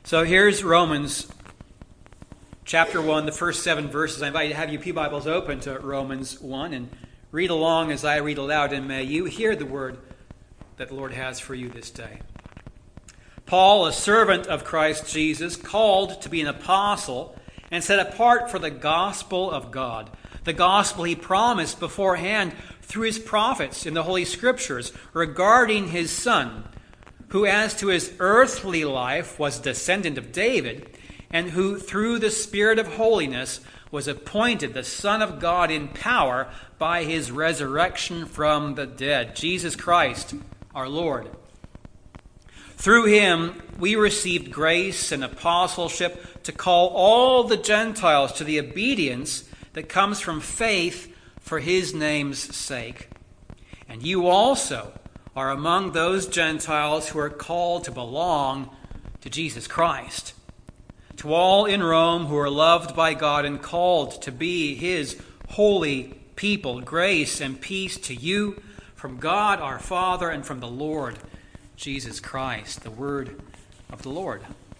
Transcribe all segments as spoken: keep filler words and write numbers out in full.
So here's Romans chapter one, the first seven verses. I invite you to have your Pew Bibles open to Romans one and read along as I read aloud, and may you hear the word that the Lord has for you this day. Paul, a servant of Christ Jesus, called to be an apostle and set apart for the gospel of God, the gospel he promised beforehand through his prophets in the Holy Scriptures regarding his Son, who as to his earthly life was a descendant of David, and who through the Spirit of holiness was appointed the Son of God in power by his resurrection from the dead, Jesus Christ our Lord. Through him we received grace and apostleship to call all the Gentiles to the obedience that comes from faith for his name's sake. And you also are among those Gentiles who are called to belong to Jesus Christ. To all in Rome who are loved by God and called to be his holy people, grace and peace to you from God our Father and from the Lord Jesus Christ. The word of the Lord.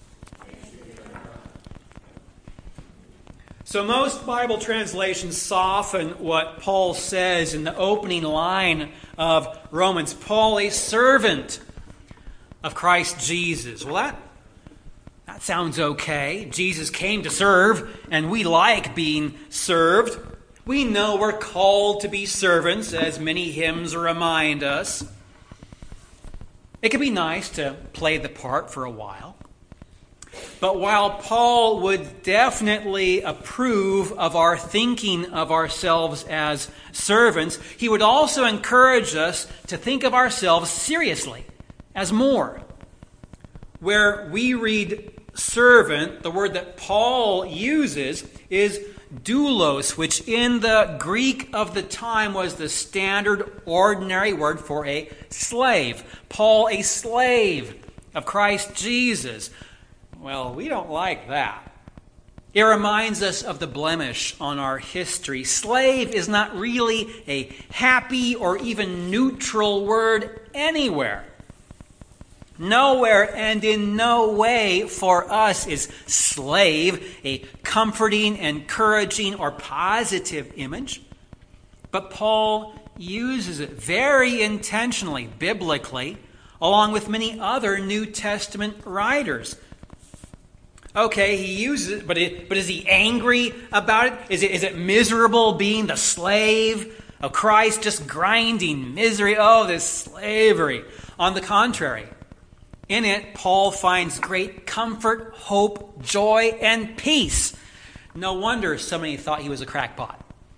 So most Bible translations soften what Paul says in the opening line of Romans. Paul, a servant of Christ Jesus. Well, that, that sounds okay. Jesus came to serve, and we like being served. We know we're called to be servants, as many hymns remind us. It can be nice to play the part for a while. But while Paul would definitely approve of our thinking of ourselves as servants, he would also encourage us to think of ourselves seriously as more. Where we read servant, the word that Paul uses is doulos, which in the Greek of the time was the standard ordinary word for a slave. Paul, a slave of Christ Jesus. Well, we don't like that. It reminds us of the blemish on our history. Slave is not really a happy or even neutral word anywhere. Nowhere and in no way for us is slave a comforting, encouraging, or positive image. But Paul uses it very intentionally, biblically, along with many other New Testament writers. Okay, he uses it, but, it, but is he angry about it? Is it is it miserable being the slave of Christ, just grinding misery? Oh, this slavery. On the contrary, in it, Paul finds great comfort, hope, joy, and peace. No wonder so many thought he was a crackpot.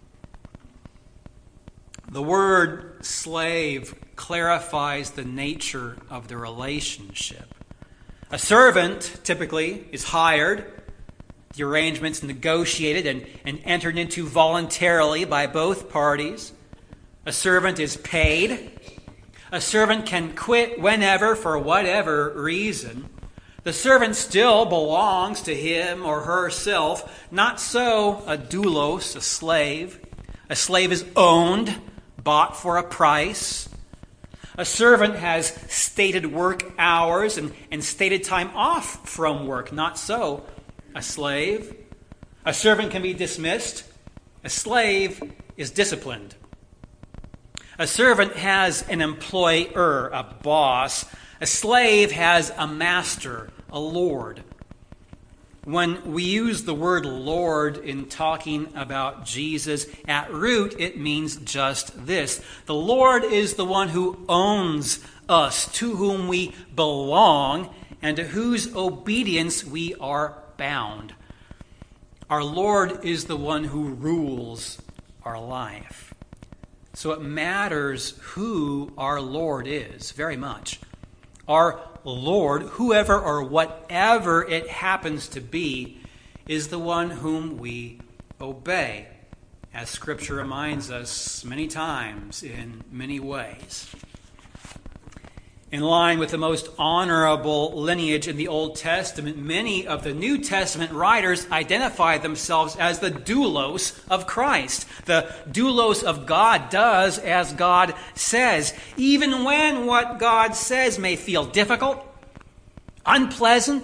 The word slave clarifies the nature of the relationship. A servant, typically, is hired, the arrangement's negotiated and, and entered into voluntarily by both parties. A servant is paid. A servant can quit whenever, for whatever reason. The servant still belongs to him or herself. Not so a doulos, a slave. A slave is owned, bought for a price. A servant has stated work hours and, and stated time off from work. Not so a slave. A servant can be dismissed. A slave is disciplined. A servant has an employer, a boss. A slave has a master, a lord. When we use the word Lord in talking about Jesus, at root it means just this. The Lord is the one who owns us, to whom we belong, and to whose obedience we are bound. Our Lord is the one who rules our life. So it matters who our Lord is, very much. Our Lord, whoever or whatever it happens to be, is the one whom we obey, as Scripture reminds us many times in many ways. In line with the most honorable lineage in the Old Testament, many of the New Testament writers identify themselves as the doulos of Christ. The doulos of God does as God says, even when what God says may feel difficult, unpleasant,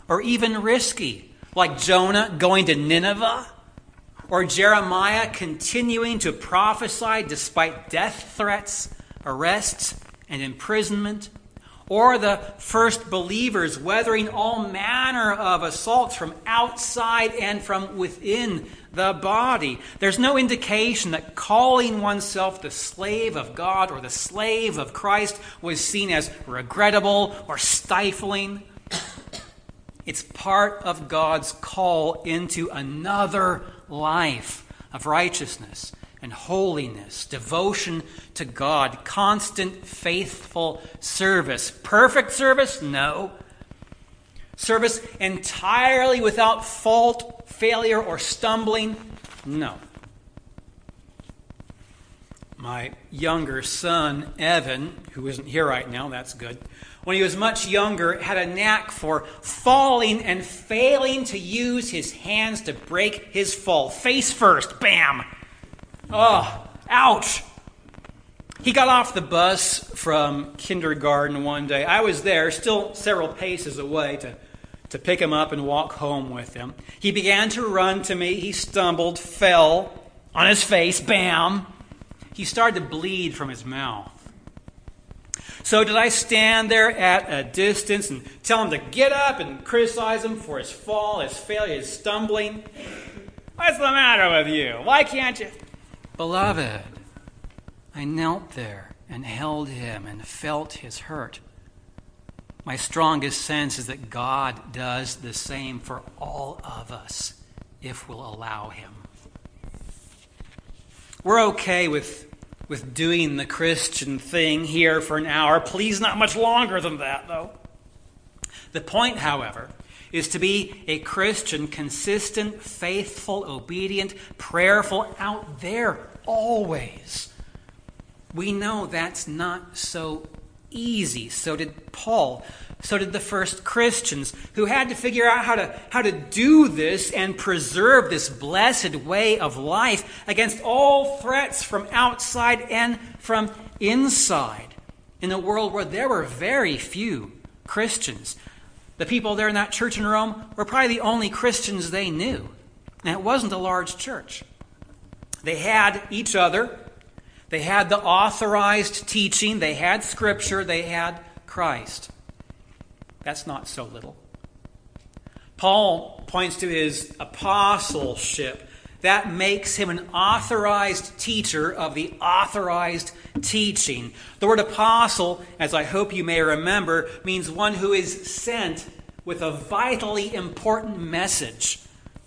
or even risky, like Jonah going to Nineveh, or Jeremiah continuing to prophesy despite death threats, arrests, and imprisonment, or the first believers weathering all manner of assaults from outside and from within the body. There's no indication that calling oneself the slave of God or the slave of Christ was seen as regrettable or stifling. It's part of God's call into another life of righteousness and holiness, devotion to God, constant, faithful service. Perfect service? No. Service entirely without fault, failure, or stumbling? No. My younger son, Evan, who isn't here right now, that's good, when he was much younger, had a knack for falling and failing to use his hands to break his fall. Face first, bam! Oh, ouch! He got off the bus from kindergarten one day. I was there, still several paces away, to, to pick him up and walk home with him. He began to run to me. He stumbled, fell on his face, bam! He started to bleed from his mouth. So did I stand there at a distance and tell him to get up and criticize him for his fall, his failure, his stumbling? What's the matter with you? Why can't you? Beloved, I knelt there and held him and felt his hurt. My strongest sense is that God does the same for all of us if we'll allow him. We're okay with, with doing the Christian thing here for an hour. Please, not much longer than that, though. The point, however, is to be a Christian, consistent, faithful, obedient, prayerful, out there always. We know that's not so easy. So did Paul. So did the first Christians, who had to figure out how to, how to do this and preserve this blessed way of life against all threats from outside and from inside, in a world where there were very few Christians. The people there in that church in Rome were probably the only Christians they knew. And it wasn't a large church. They had each other. They had the authorized teaching. They had Scripture. They had Christ. That's not so little. Paul points to his apostleship. That makes him an authorized teacher of the authorized teaching. The word apostle, as I hope you may remember, means one who is sent with a vitally important message.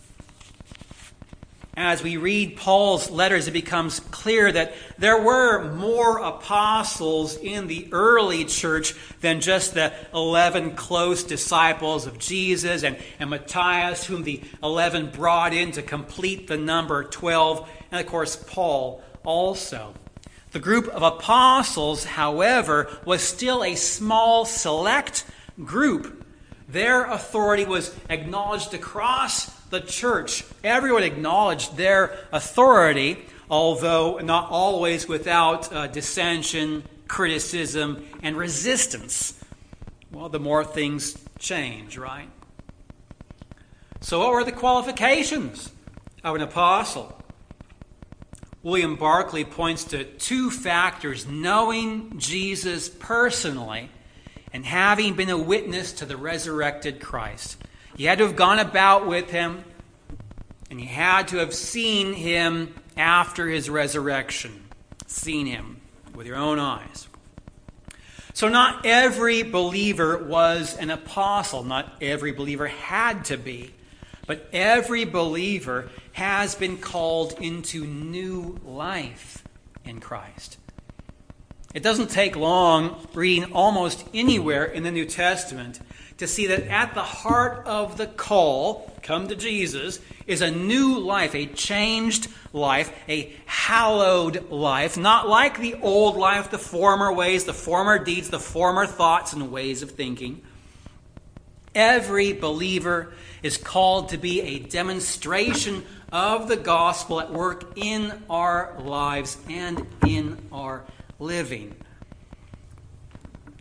As we read Paul's letters, it becomes clear that there were more apostles in the early church than just the eleven close disciples of Jesus and, and Matthias, whom the eleven brought in to complete the number twelve, and of course Paul also. The group of apostles, however, was still a small, select group. Their authority was acknowledged across the church. Everyone acknowledged their authority, although not always without uh, dissension, criticism, and resistance. Well, the more things change, right? So what were the qualifications of an apostle? William Barclay points to two factors: knowing Jesus personally and having been a witness to the resurrected Christ. You had to have gone about with him, and you had to have seen him after his resurrection. Seen him with your own eyes. So not every believer was an apostle. Not every believer had to be. But every believer has been called into new life in Christ. It doesn't take long reading almost anywhere in the New Testament to see that at the heart of the call, come to Jesus, is a new life, a changed life, a hallowed life, not like the old life, the former ways, the former deeds, the former thoughts and ways of thinking. Every believer is called to be a demonstration of the gospel at work in our lives and in our living.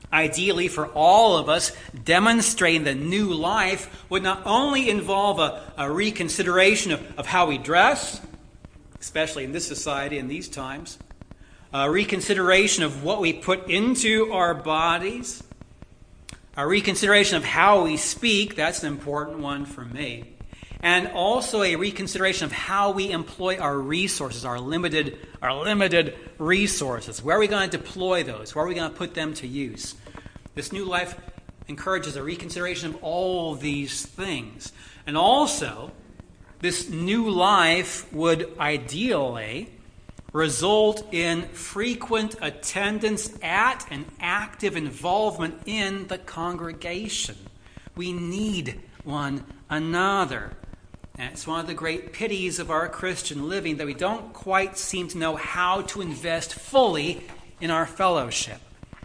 Ideally, for all of us, demonstrating the new life would not only involve a, a reconsideration of, of how we dress, especially in this society in these times, a reconsideration of what we put into our bodies, a reconsideration of how we speak, that's an important one for me, and also a reconsideration of how we employ our resources, our limited, our limited resources. Where are we going to deploy those? Where are we going to put them to use? This new life encourages a reconsideration of all these things. And also, this new life would ideally result in frequent attendance at and active involvement in the congregation. We need one another. And it's one of the great pities of our Christian living that we don't quite seem to know how to invest fully in our fellowship.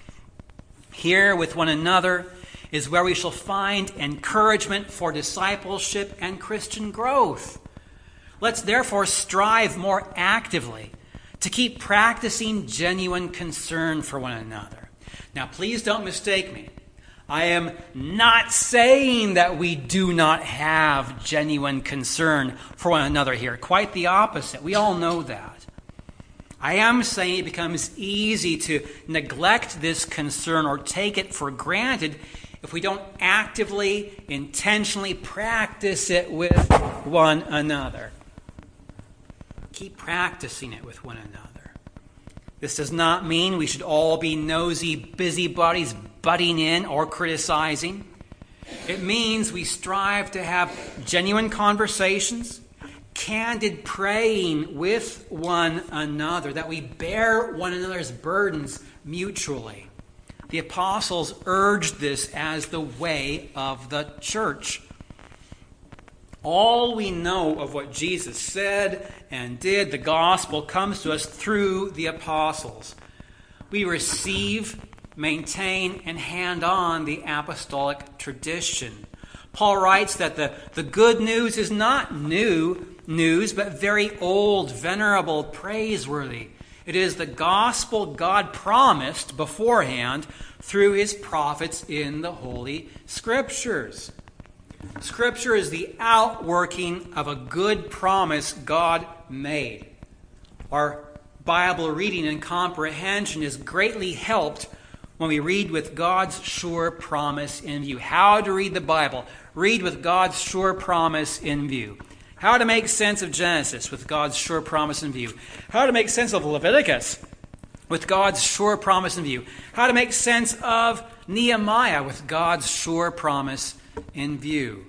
Here with one another is where we shall find encouragement for discipleship and Christian growth. Let's therefore strive more actively to keep practicing genuine concern for one another. Now, please don't mistake me. I am not saying that we do not have genuine concern for one another here. Quite the opposite. We all know that. I am saying it becomes easy to neglect this concern or take it for granted if we don't actively, intentionally practice it with one another. Keep practicing it with one another. This does not mean we should all be nosy busybodies butting in or criticizing. It means we strive to have genuine conversations, candid praying with one another, that we bear one another's burdens mutually. The apostles urged this as the way of the church. All we know of what Jesus said and did, the gospel, comes to us through the apostles. We receive, maintain, and hand on the apostolic tradition. Paul writes that the, the good news is not new news, but very old, venerable, praiseworthy. It is the gospel God promised beforehand through his prophets in the Holy Scriptures. Scripture is the outworking of a good promise God made. Our Bible reading and comprehension is greatly helped when we read with God's sure promise in view. How to read the Bible. Read with God's sure promise in view. How to make sense of Genesis with God's sure promise in view. How to make sense of Leviticus with God's sure promise in view. How to make sense of Nehemiah with God's sure promise in view.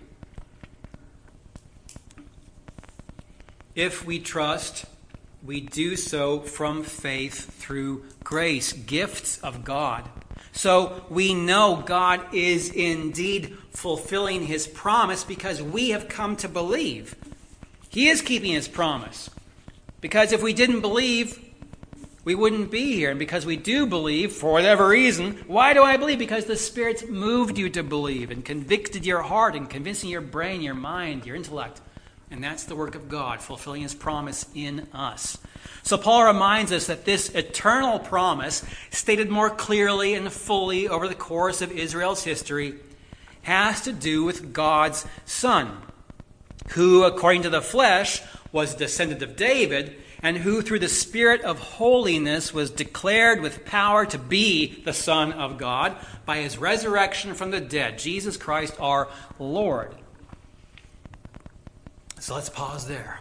If we trust, we do so from faith through grace, gifts of God. So we know God is indeed fulfilling his promise because we have come to believe. He is keeping his promise. Because if we didn't believe, we wouldn't be here. And because we do believe, for whatever reason, why do I believe? Because the Spirit's moved you to believe and convicted your heart and convincing your brain, your mind, your intellect. And that's the work of God, fulfilling his promise in us. So Paul reminds us that this eternal promise, stated more clearly and fully over the course of Israel's history, has to do with God's Son, who, according to the flesh, was a descendant of David, and who through the Spirit of holiness was declared with power to be the Son of God by his resurrection from the dead, Jesus Christ our Lord. So let's pause there.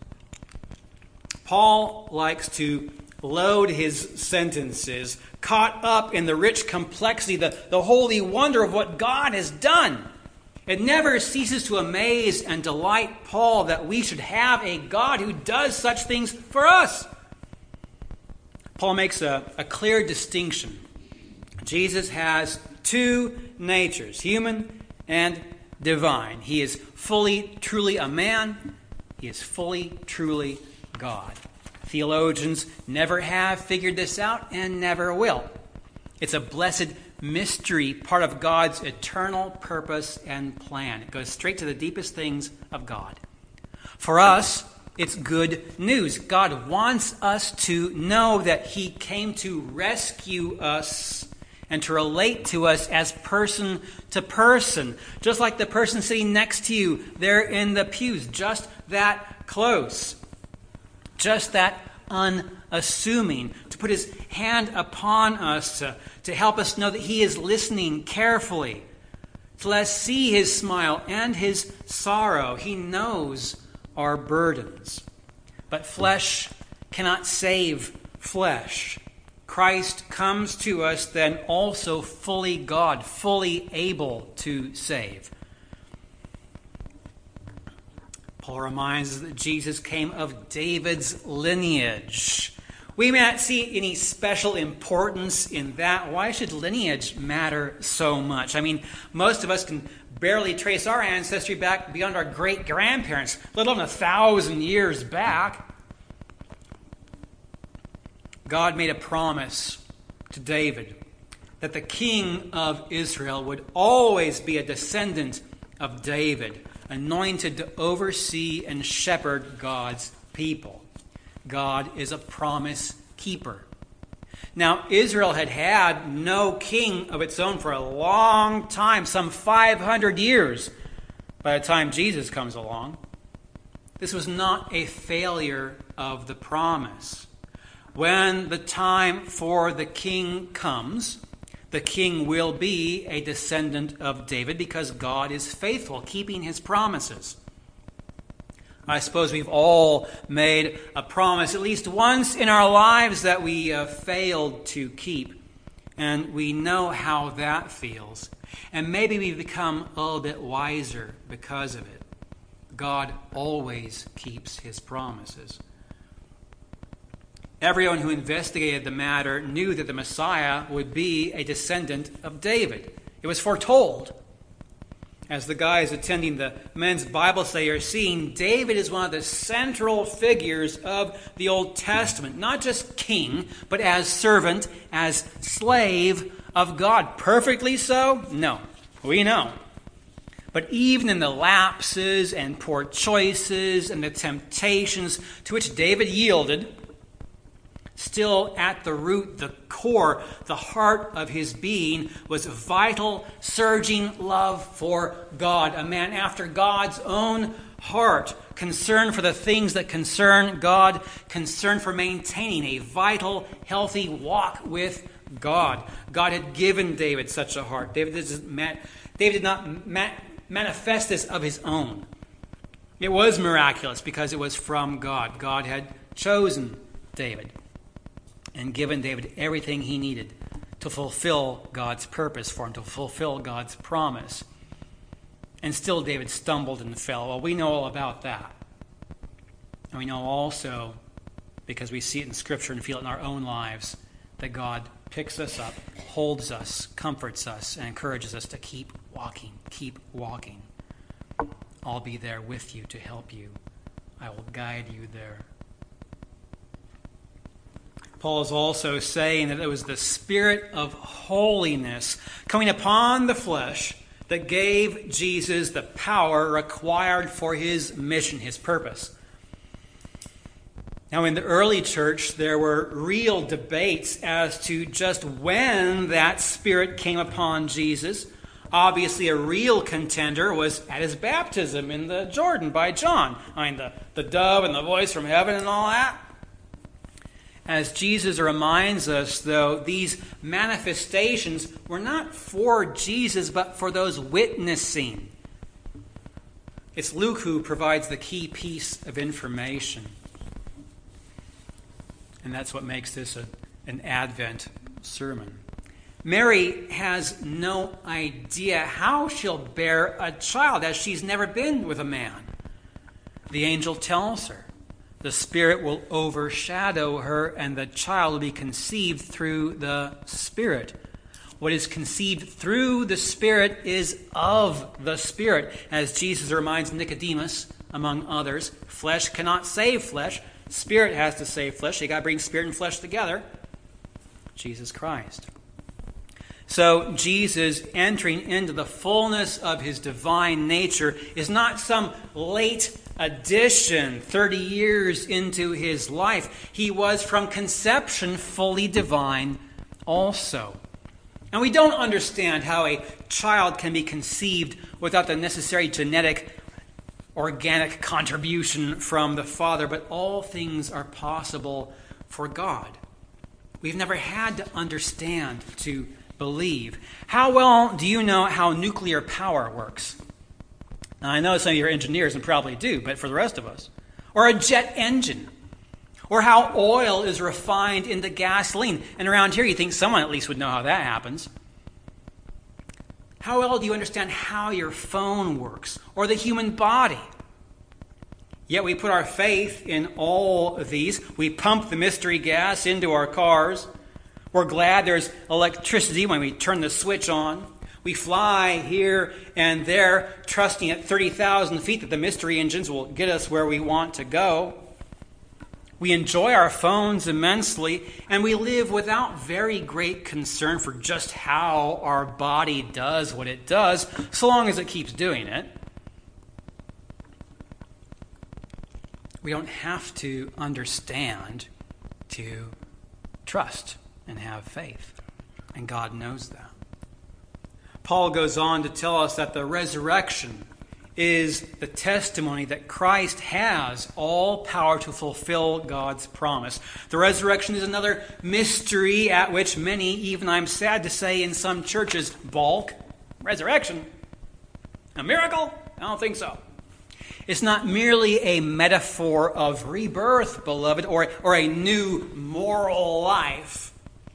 Paul likes to load his sentences, caught up in the rich complexity, the, the holy wonder of what God has done. It never ceases to amaze and delight Paul that we should have a God who does such things for us. Paul makes a, a clear distinction. Jesus has two natures, human and divine. He is fully, truly a man. He is fully, truly God. Theologians never have figured this out and never will. It's a blessed mystery, part of God's eternal purpose and plan. It goes straight to the deepest things of God. For us, it's good news. God wants us to know that he came to rescue us and to relate to us as person to person, just like the person sitting next to you there in the pews, just that close, just that unassuming, to put his hand upon us, to, to help us know that he is listening carefully, to let us see his smile and his sorrow. He knows our burdens. But flesh cannot save flesh. Christ comes to us then also fully God, fully able to save. Paul reminds us that Jesus came of David's lineage. We may not see any special importance in that. Why should lineage matter so much? I mean, most of us can barely trace our ancestry back beyond our great-grandparents, let alone a thousand years back. God made a promise to David that the king of Israel would always be a descendant of David, anointed to oversee and shepherd God's people. God is a promise keeper. Now, Israel had had no king of its own for a long time, some five hundred years, by the time Jesus comes along. This was not a failure of the promise. When the time for the king comes, the king will be a descendant of David because God is faithful, keeping his promises. I suppose we've all made a promise at least once in our lives that we uh, failed to keep. And we know how that feels. And maybe we've become a little bit wiser because of it. God always keeps his promises. Everyone who investigated the matter knew that the Messiah would be a descendant of David. It was foretold. As the guys attending the men's Bible study are seeing, David is one of the central figures of the Old Testament. Not just king, but as servant, as slave of God. Perfectly so? No. We know. But even in the lapses and poor choices and the temptations to which David yielded, still at the root, the core, the heart of his being was vital, surging love for God. A man after God's own heart, concerned for the things that concern God, concerned for maintaining a vital, healthy walk with God. God had given David such a heart. David did, David did not manifest this of his own. It was miraculous because it was from God. God had chosen David and given David everything he needed to fulfill God's purpose for him, to fulfill God's promise. And still David stumbled and fell. Well, we know all about that. And we know also, because we see it in Scripture and feel it in our own lives, that God picks us up, holds us, comforts us, and encourages us to keep walking, keep walking. I'll be there with you to help you. I will guide you there. Paul is also saying that it was the Spirit of holiness coming upon the flesh that gave Jesus the power required for his mission, his purpose. Now, in the early church, there were real debates as to just when that Spirit came upon Jesus. Obviously, a real contender was at his baptism in the Jordan by John. I mean, the, the dove and the voice from heaven and all that. As Jesus reminds us, though, these manifestations were not for Jesus, but for those witnessing. It's Luke who provides the key piece of information. And that's what makes this a, an Advent sermon. Mary has no idea how she'll bear a child, as she's never been with a man. The angel tells her. The Spirit will overshadow her, and the child will be conceived through the Spirit. What is conceived through the Spirit is of the Spirit. As Jesus reminds Nicodemus, among others, flesh cannot save flesh. Spirit has to save flesh. You got to bring spirit and flesh together. Jesus Christ. So Jesus entering into the fullness of his divine nature is not some late addition thirty years into his life. He was from conception fully divine also. And we don't understand how a child can be conceived without the necessary genetic, organic contribution from the Father, but all things are possible for God. We've never had to understand to believe. How well do you know how nuclear power works? Now, I know some of your engineers and probably do, but for the rest of us. Or a jet engine. Or how oil is refined into gasoline. And around here, you think someone at least would know how that happens. How well do you understand how your phone works? Or the human body? Yet we put our faith in all of these. We pump the mystery gas into our cars. We're glad there's electricity when we turn the switch on. We fly here and there, trusting at thirty thousand feet that the mystery engines will get us where we want to go. We enjoy our phones immensely, and we live without very great concern for just how our body does what it does, so long as it keeps doing it. We don't have to understand to trust and have faith, and God knows that. Paul goes on to tell us that the resurrection is the testimony that Christ has all power to fulfill God's promise. The resurrection is another mystery at which many, even I'm sad to say in some churches, balk. Resurrection? A miracle? I don't think so. It's not merely a metaphor of rebirth, beloved, or, or a new moral life.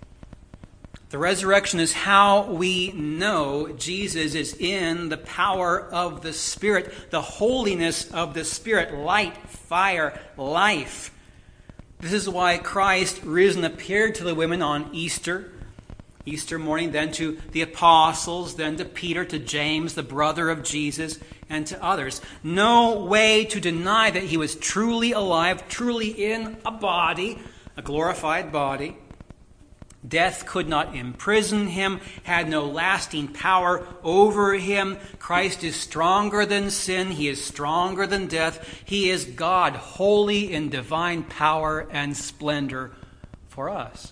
The resurrection is how we know Jesus is in the power of the Spirit, the holiness of the Spirit, light, fire, life. This is why Christ risen appeared to the women on Easter, Easter morning, then to the apostles, then to Peter, to James, the brother of Jesus, and to others. No way to deny that he was truly alive, truly in a body, a glorified body. Death could not imprison him, had no lasting power over him. Christ is stronger than sin. He is stronger than death. He is God, holy in divine power and splendor for us.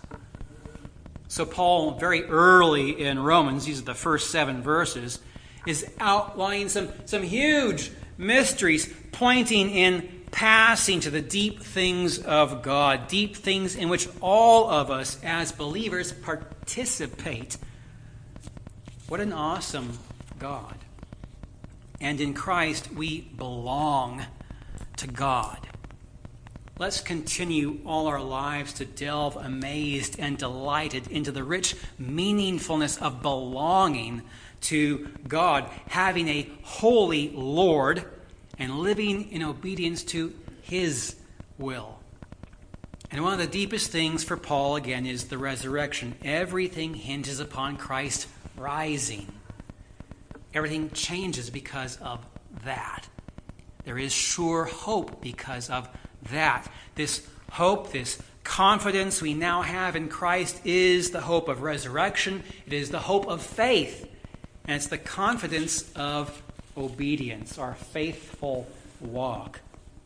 So Paul, very early in Romans, these are the first seven verses, is outlining some, some huge mysteries, pointing in passing to the deep things of God, deep things in which all of us as believers participate. What an awesome God. And in Christ we belong to God. Let's continue all our lives to delve amazed and delighted into the rich meaningfulness of belonging to God, having a holy Lord, and living in obedience to his will. And one of the deepest things for Paul, again, is the resurrection. Everything hinges upon Christ rising. Everything changes because of that. There is sure hope because of that. This hope, this confidence we now have in Christ is the hope of resurrection. It is the hope of faith. And it's the confidence of obedience, our faithful walk.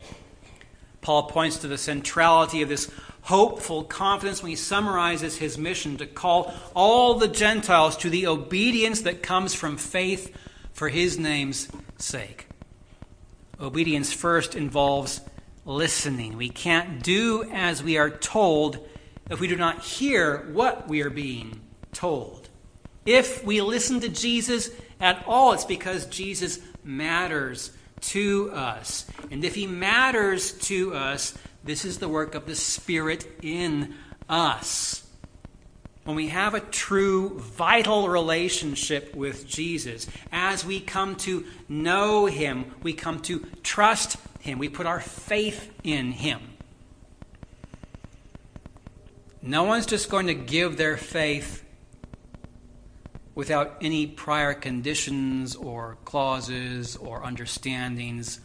Paul points to the centrality of this hopeful confidence when he summarizes his mission to call all the Gentiles to the obedience that comes from faith for his name's sake. Obedience first involves listening. We can't do as we are told if we do not hear what we are being told. If we listen to Jesus at all, it's because Jesus matters to us. And if he matters to us, this is the work of the Spirit in us. When we have a true, vital relationship with Jesus, as we come to know him, we come to trust him, we put our faith in him. No one's just going to give their faith without any prior conditions or clauses or understandings.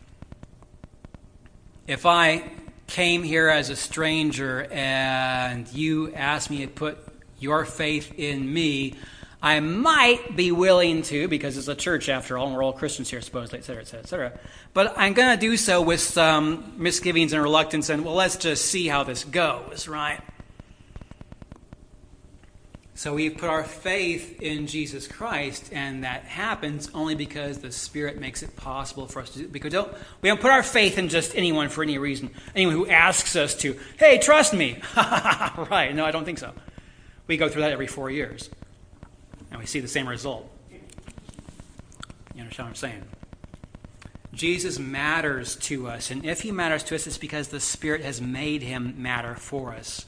If I came here as a stranger and you asked me to put your faith in me, I might be willing to, because it's a church after all, and we're all Christians here supposedly, et cetera, et cetera, et cetera. But I'm going to do so with some misgivings and reluctance, and well, let's just see how this goes, right? So we put our faith in Jesus Christ, and that happens only because the Spirit makes it possible for us to do it. Because we don't, we don't put our faith in just anyone for any reason. Anyone who asks us to, hey, trust me. Right, no, I don't think so. We go through that every four years, and we see the same result. You understand what I'm saying? Jesus matters to us, and if he matters to us, it's because the Spirit has made him matter for us.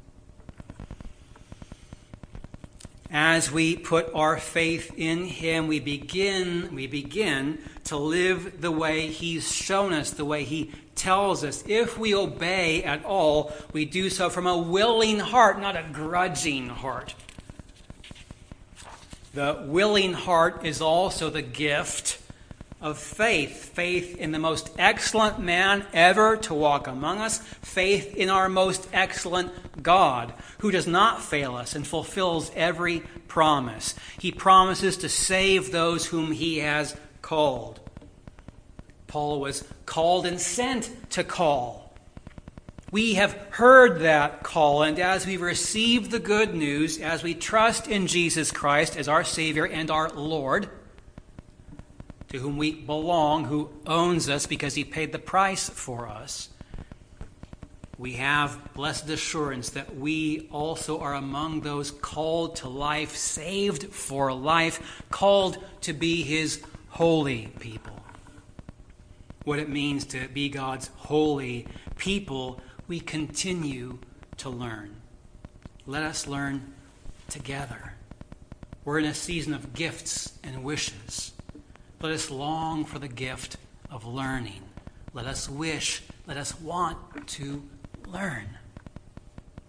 As we put our faith in him, we begin, we begin to live the way he's shown us, the way he tells us. If we obey at all, we do so from a willing heart, not a grudging heart. The willing heart is also the gift of faith. Faith in the most excellent man ever to walk among us. Faith in our most excellent God, who does not fail us and fulfills every promise. He promises to save those whom he has called. Paul was called and sent to call. We have heard that call, and as we receive the good news, as we trust in Jesus Christ as our Savior and our Lord, to whom we belong, who owns us because he paid the price for us, we have blessed assurance that we also are among those called to life, saved for life, called to be his holy people. What it means to be God's holy people, we continue to learn. Let us learn together. We're in a season of gifts and wishes. Let us long for the gift of learning. Let us wish, let us want to learn.